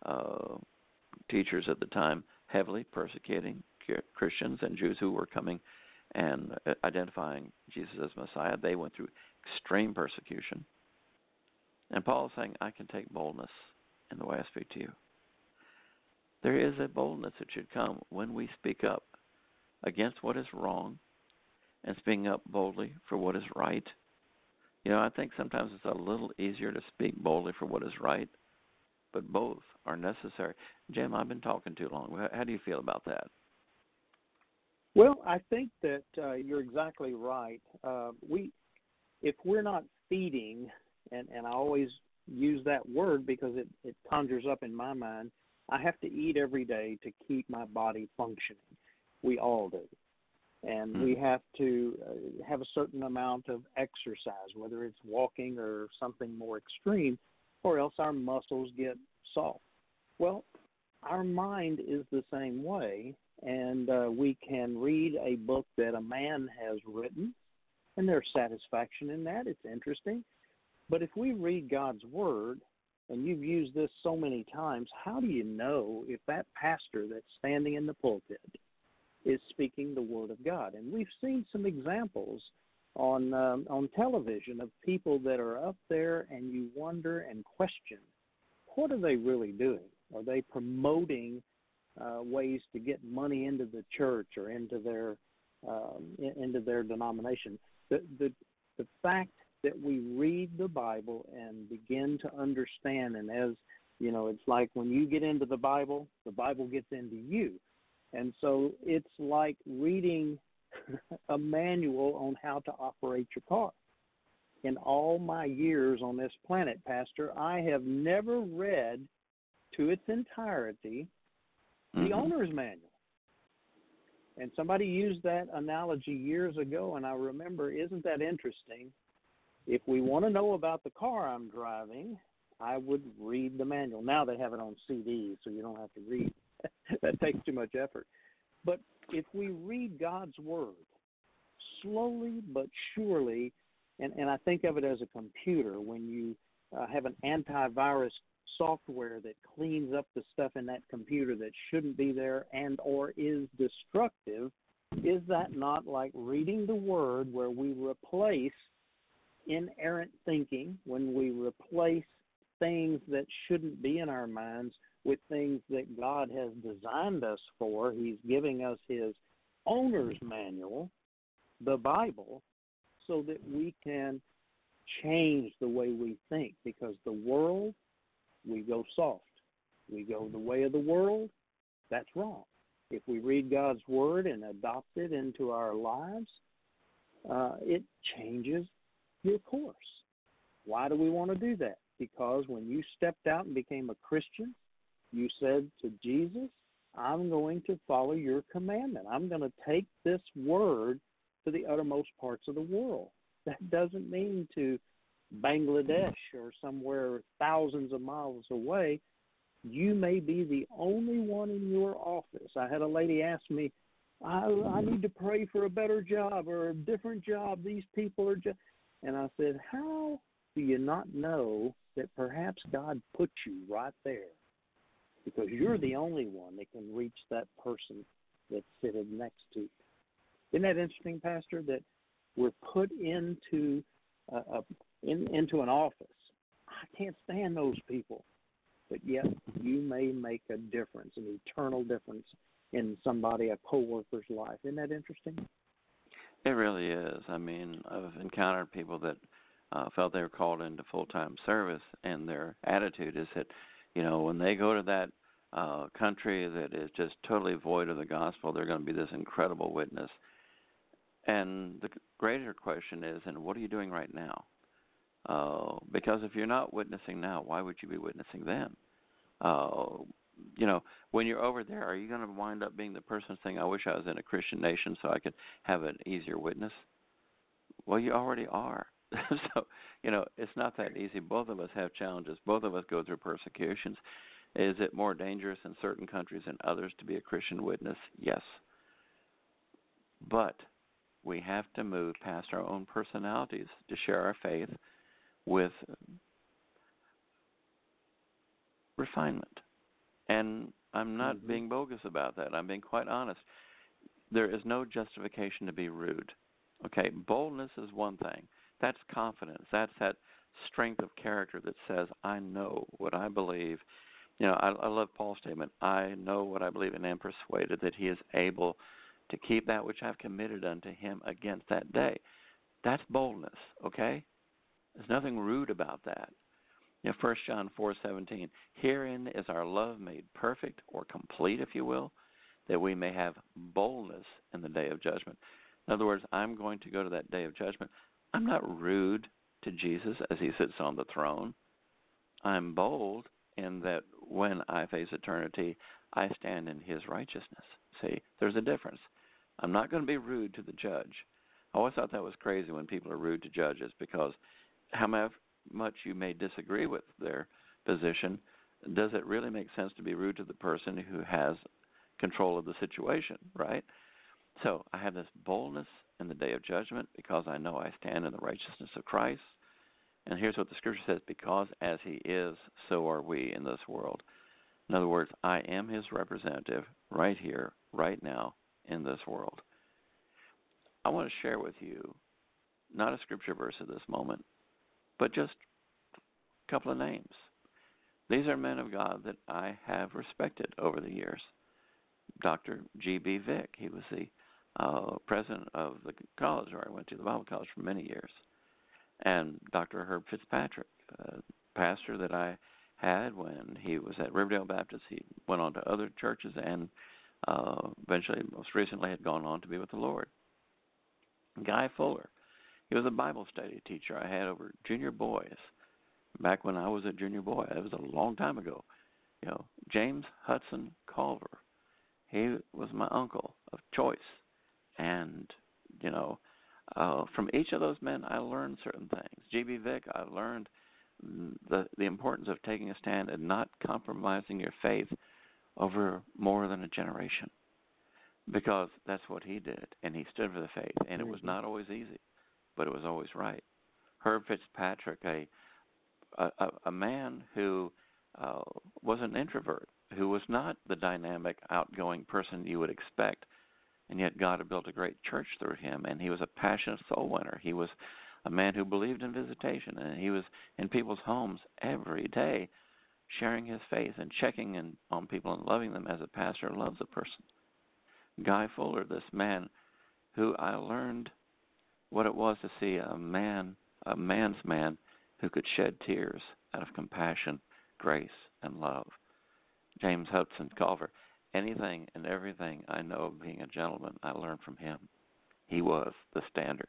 teachers at the time heavily persecuting Christians and Jews who were coming and identifying Jesus as Messiah. They went through extreme persecution. And Paul is saying, I can take boldness in the way I speak to you. There is a boldness that should come when we speak up against what is wrong and speaking up boldly for what is right. I think sometimes it's a little easier to speak boldly for what is right, but both are necessary. Jim, I've been talking too long. How do you feel about that? Well, I think that you're exactly right. If we're not feeding, and I always use that word because it conjures up in my mind, I have to eat every day to keep my body functioning. We all do. And we have to have a certain amount of exercise, whether it's walking or something more extreme, or else our muscles get soft. Well, our mind is the same way, and we can read a book that a man has written, and there's satisfaction in that. It's interesting. But if we read God's Word, and you've used this so many times, how do you know if that pastor that's standing in the pulpit is speaking the Word of God? And we've seen some examples on television of people that are up there, and you wonder and question, what are they really doing? Are they promoting ways to get money into the church or into their denomination? The fact that we read the Bible and begin to understand, and as you know, it's like when you get into the Bible gets into you. And so it's like reading a manual on how to operate your car. In all my years on this planet, Pastor, I have never read to its entirety the owner's manual. And somebody used that analogy years ago, and I remember, isn't that interesting? If we want to know about the car I'm driving, I would read the manual. Now they have it on CD, so you don't have to read. That takes too much effort. But if we read God's Word slowly but surely, and I think of it as a computer, when you have an antivirus software that cleans up the stuff in that computer that shouldn't be there and or is destructive, is that not like reading the Word, where we replace inerrant thinking, when we replace things that shouldn't be in our minds with things that God has designed us for? He's giving us His owner's manual, the Bible, so that we can change the way we think, because the world, we go soft. We go the way of the world. That's wrong. If we read God's Word and adopt it into our lives, it changes your course. Why do we want to do that? Because when you stepped out and became a Christian, you said to Jesus, I'm going to follow your commandment. I'm going to take this Word to the uttermost parts of the world. That doesn't mean to Bangladesh or somewhere thousands of miles away. You may be the only one in your office. I had a lady ask me, I need to pray for a better job or a different job. These people are just... And I said, how do you not know that perhaps God put you right there? Because you're the only one that can reach that person that's sitting next to you. Isn't that interesting, Pastor, that we're put into into an office? I can't stand those people. But yet you may make a difference, an eternal difference in somebody, a coworker's life. Isn't that interesting? It really is. I mean, I've encountered people that felt they were called into full-time service, and their attitude is that, you know, when they go to that country that is just totally void of the gospel, they're going to be this incredible witness. And the greater question is, and what are you doing right now? Because if you're not witnessing now, why would you be witnessing then? You know, when you're over there, are you going to wind up being the person saying, I wish I was in a Christian nation so I could have an easier witness? Well, you already are. So, you know, it's not that easy. Both of us have challenges. Both of us go through persecutions. Is it more dangerous in certain countries than others to be a Christian witness? Yes. But we have to move past our own personalities to share our faith with refinement. And I'm not being bogus about that. I'm being quite honest. There is no justification to be rude. Okay, boldness is one thing. That's confidence. That's that strength of character that says, I know what I believe. You know, I love Paul's statement, I know what I believe and am persuaded that he is able to keep that which I've committed unto him against that day. That's boldness, okay? There's nothing rude about that. You know, 1 John 4:17, herein is our love made perfect or complete, if you will, that we may have boldness in the day of judgment. In other words, I'm going to go to that day of judgment. I'm not rude to Jesus as he sits on the throne. I'm bold in that when I face eternity, I stand in his righteousness. See, there's a difference. I'm not going to be rude to the judge. I always thought that was crazy when people are rude to judges, because however much you may disagree with their position, does it really make sense to be rude to the person who has control of the situation, right? So I have this boldness in the day of judgment because I know I stand in the righteousness of Christ. And here's what the Scripture says, because as he is, so are we in this world. In other words, I am his representative right here, right now, in this world. I want to share with you, not a Scripture verse at this moment, but just a couple of names. These are men of God that I have respected over the years. Dr. G.B. Vick, he was the president of the college where I went to, the Bible college, for many years. And Dr. Herb Fitzpatrick, pastor that I had when he was at Riverdale Baptist. He went on to other churches and eventually, most recently, had gone on to be with the Lord. Guy Fuller, he was a Bible study teacher I had over junior boys back when I was a junior boy. That was a long time ago. You know, James Hudson Culver, he was my uncle of choice. And, you know, from each of those men, I learned certain things. G.B. Vick, I learned the importance of taking a stand and not compromising your faith over more than a generation, because that's what he did, and he stood for the faith, and it was not always easy, but it was always right. Herb Fitzpatrick, a man who was an introvert, who was not the dynamic, outgoing person you would expect, and yet God had built a great church through him, and he was a passionate soul winner. He was a man who believed in visitation, and he was in people's homes every day sharing his faith and checking in on people and loving them as a pastor loves a person. Guy Fuller, this man who I learned what it was to see a man's man who could shed tears out of compassion, grace, and love. James Hudson Culver, anything and everything I know of being a gentleman, I learned from him. He was the standard.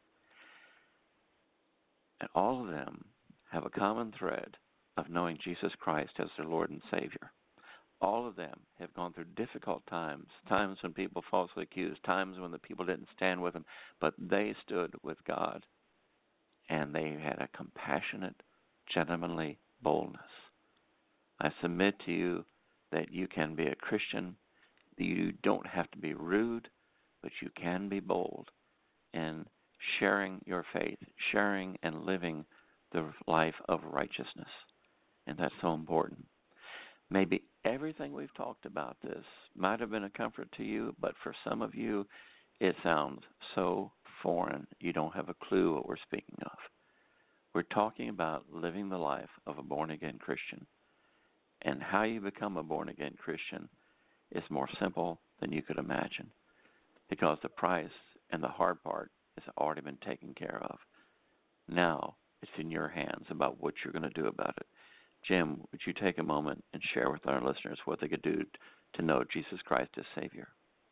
And all of them have a common thread of knowing Jesus Christ as their Lord and Savior. All of them have gone through difficult times, times when people falsely accused, times when the people didn't stand with them, but they stood with God, and they had a compassionate, gentlemanly boldness. I submit to you that you can be a Christian. You don't have to be rude, but you can be bold in sharing your faith, sharing and living the life of righteousness. And that's so important. Maybe everything we've talked about this might have been a comfort to you, but for some of you, it sounds so foreign, you don't have a clue what we're speaking of. We're talking about living the life of a born-again Christian. And how you become a born-again Christian is more simple than you could imagine, because the price and the hard part has already been taken care of. Now it's in your hands about what you're going to do about it. Jim, would you take a moment and share with our listeners what they could do to know Jesus Christ as Savior?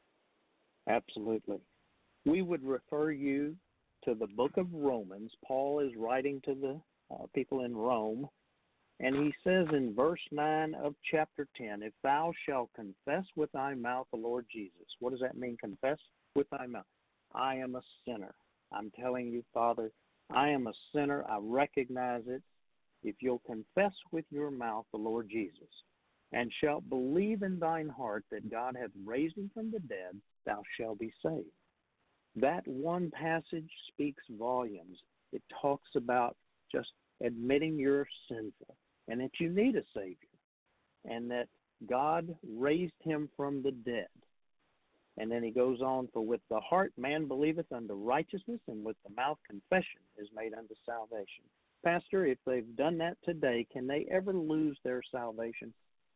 Absolutely. We would refer you to the book of Romans. Paul is writing to the people in Rome, and he says in verse 9 of chapter 10, if thou shalt confess with thy mouth the Lord Jesus. What does that mean, confess with thy mouth? I am a sinner. I'm telling you, Father, I am a sinner. I recognize it. If you'll confess with your mouth the Lord Jesus, and shalt believe in thine heart that God hath raised him from the dead, thou shalt be saved. That one passage speaks volumes. It talks about just admitting you're sinful and that you need a Savior, and that God raised him from the dead. And then he goes on, for with the heart man believeth unto righteousness, and with the mouth confession is made unto salvation. Pastor, if they've done that today, can they ever lose their salvation?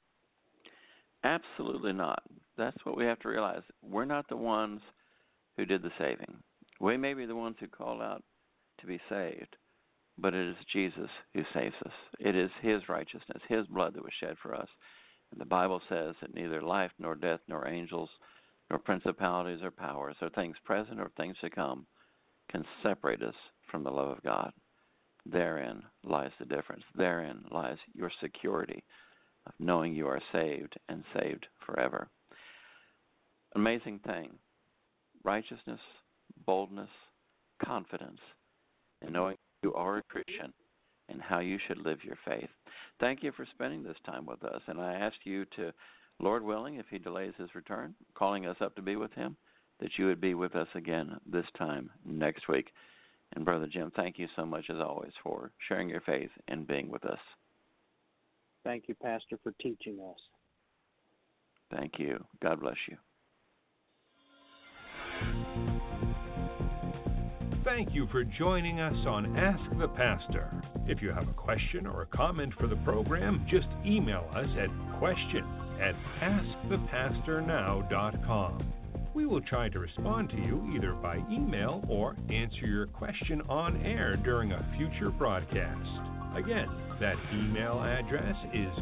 Absolutely not. That's what we have to realize. We're not the ones who did the saving. We may be the ones who called out to be saved, but it is Jesus who saves us. It is his righteousness, his blood that was shed for us. And the Bible says that neither life nor death nor angels nor principalities or powers or things present or things to come can separate us from the love of God. Therein lies the difference. Therein lies your security of knowing you are saved and saved forever. Amazing thing. Righteousness, boldness, confidence in knowing you are a Christian and how you should live your faith. Thank you for spending this time with us. And I ask you to, Lord willing, if he delays his return, calling us up to be with him, that you would be with us again this time next week. And Brother Jim, thank you so much as always for sharing your faith and being with us. Thank you, Pastor, for teaching us. Thank you. God bless you. Thank you for joining us on Ask the Pastor. If you have a question or a comment for the program, just email us at question@askthepastornow.com. We will try to respond to you either by email or answer your question on air during a future broadcast. Again, that email address is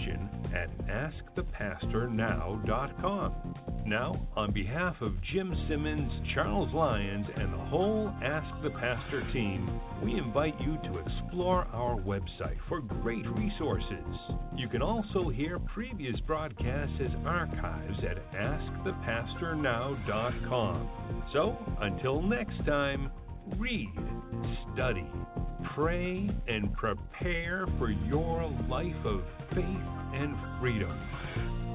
question@askthepastornow.com. Now, on behalf of Jim Simmons, Charles Lyons, and the whole Ask the Pastor team, we invite you to explore our website for great resources. You can also hear previous broadcasts as archives at AskThePastorNow.com. So, until next time, Read, study, pray, and prepare for your life of faith and freedom.